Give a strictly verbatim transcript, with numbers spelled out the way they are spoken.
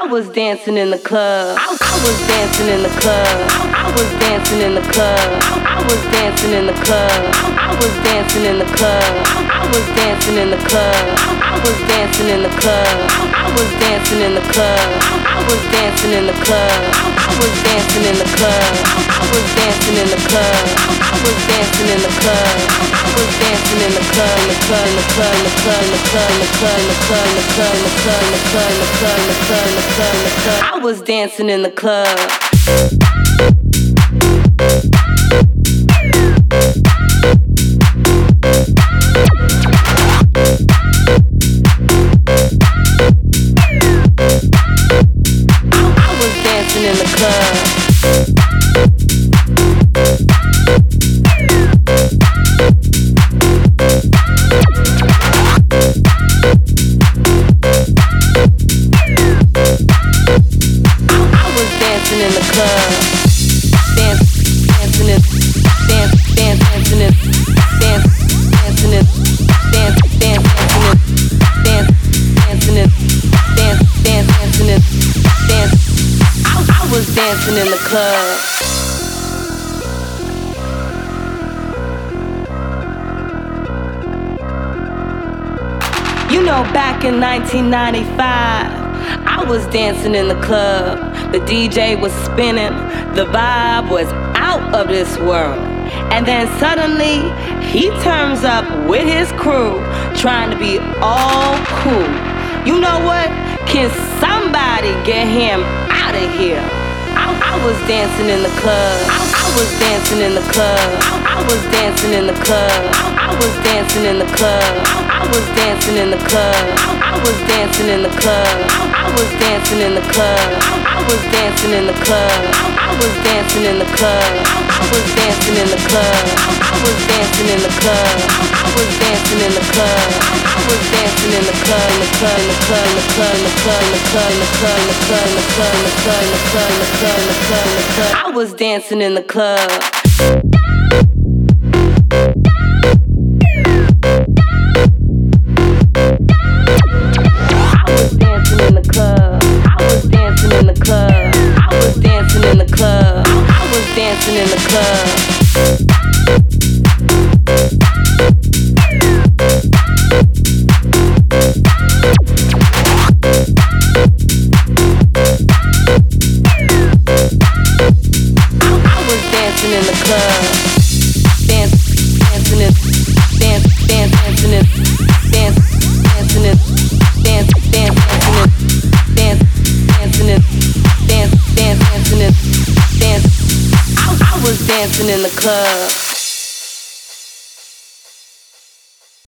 was dancing in the club. I, I was dancing in the club. I, I was dancing in the club. I, I was dancing in the club. I, I was dancing in the club. I, I was dancing in the club. I, I was dancing in the club. I, I was dancing in the club. I, I was dancing in the club. I, I was dancing in the club. I, I was dancing in the club. I, I was dancing in the club. I was dancing in the club, in the club, in the club, in the club, in the club, in the club, in the club, in the club, in the club, in the club, in the club, in the club, in the club, in the club. I was dancing in the club. I was dancing in the club. Dancing in the club, dance, dancing in, dance, dance, dancing in, dance, dancing in, dance, dance, dancing in, dance, dancing in, dance, dance, dancing in, dance. I, I was dancing in the club. You know, back in nineteen ninety-five, I was dancing in the club. The D J was spinning, the vibe was out of this world. And then suddenly, he turns up with his crew, trying to be all cool. You know what? Can somebody get him out of here? I, I was dancing in the club. I, I was dancing in the club. I, I was dancing in the club. I, I was dancing in the club. I, I was dancing in the club. I, I was dancing in the club. I, I was dancing in the club. I, I was dancing in the club. I, I was dancing in the club. I, I was dancing in the club. I, I was dancing in the club. I, I was dancing in the club. I was dancing in the club, in the club, in the club, in the club, in the club, in the club, in the club, in the club, in the club, in the club, in the club, in the club, in the club, in the club. I was dancing in the club. I was dancing in the club. I was dancing in the club. I was dancing in the club. I was dancing in the club. Dancing in the club, dance, dancing in, dance, dance, dancing in, dance, dancing in, dance, dance, dancing in, dance, dancing in, dance, dance, dancing in, dance. I, I was dancing in the club.